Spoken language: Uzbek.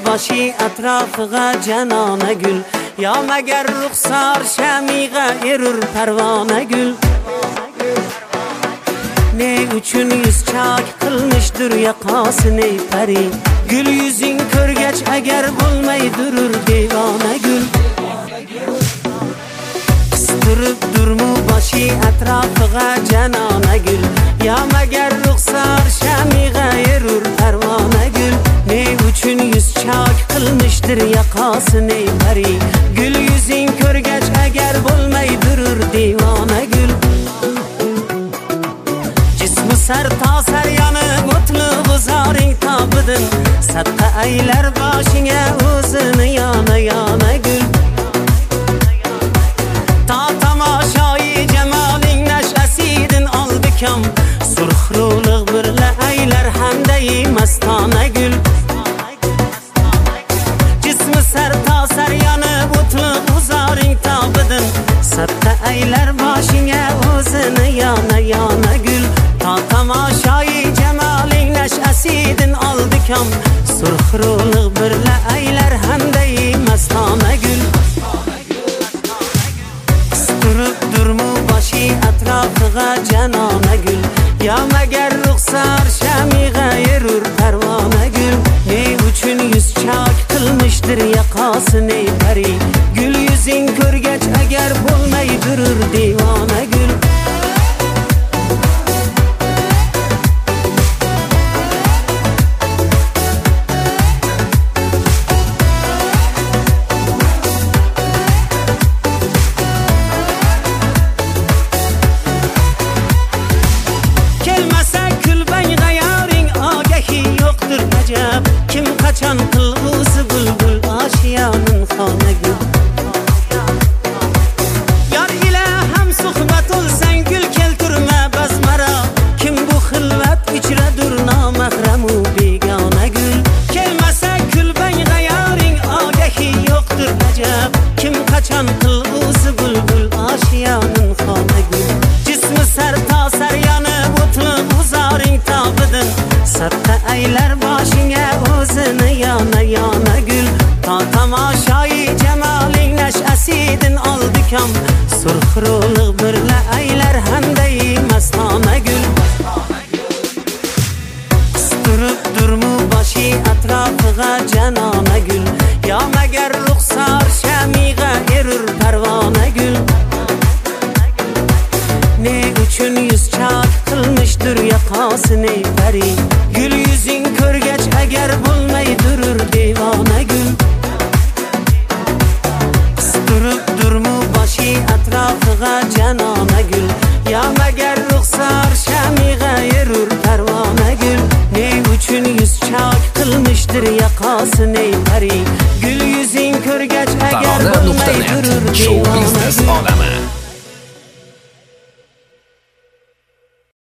boshi atrofiga janona gul. Yo magar ruxsor shamiga erur parvona gul. Ne uchun yuz chak qilmishdir yoqasini pari. Gul yuzing ko'rgach agar bo'lmay durur devona gul. Qistirib durmu boshi atrofiga janona gul. Yo magar ruxsor shamiga erur parvona gul. Ne uchun yuz chak qilmishdir yoqasini pari. Gul yuzing ko'rgach agar bo'lmay durur devona gul. Jismi sar tasar yonib o'tli g'uzoring tobidin. Sadqa aylar boshingga o'zini yana gul. Ta tomoshoyi jamoling nash'asidin oldikam. Surxro'liq birla aylar hamday mastona gul. Jismi sar tasar yonib o'tli g'uzoring tobidin. Sadqa aylar boshingga o'zini yana gul. Ta tomoshoyi jamoling nash'asidin oldikam. Surxro'liq birla aylar hamday mastona gul. Qistirib durmu boshi atrofiga janona gul. Yo magar ruxsor shamiga erur parvona gul. Ne uchun yuz chak qilmishdir yoqasini pari. Gul yuzing ko'rgach agar bo'lmay durur devona gul. Kim qachon qilg'usi bulbul oshiyonin xona gul. Yor ila ham suhbat olsang gul keltirma bazmara. Kim bu xilvat ichradur nomahramu begona gul. Kelmasa kulbang g'ayoring ogahi yo'qdir ajab. Kim qachon qilg'usi bulbul oshiyonin xona gul. Jismi sar tasar yonib o'tli g'uzoring tobidin. Sadqa aylar boshingga o'zini yana gul. Ta tomoshoyi jamoling nash'asidin oldikam. Surxro'liq birla aylar hamday mastona gul. Qistirib durmu boshi atrofiga janona gul. Yo magar ruxsor shamiga erur parvona gul. Ne uchun yuz chak qilmishdir yoqasini pari. Gul yuzing ko'rgach agar bo'lmay durur devona gul. Qistirib durmu boshi atrofiga janona gul. Yo magar ruxsor shamiga erur parvona gul. Ne uchun yuz chak qilmishdir yoqasini pari. Gul yuzing ko'rgach agar bo'lmay durur devona gul.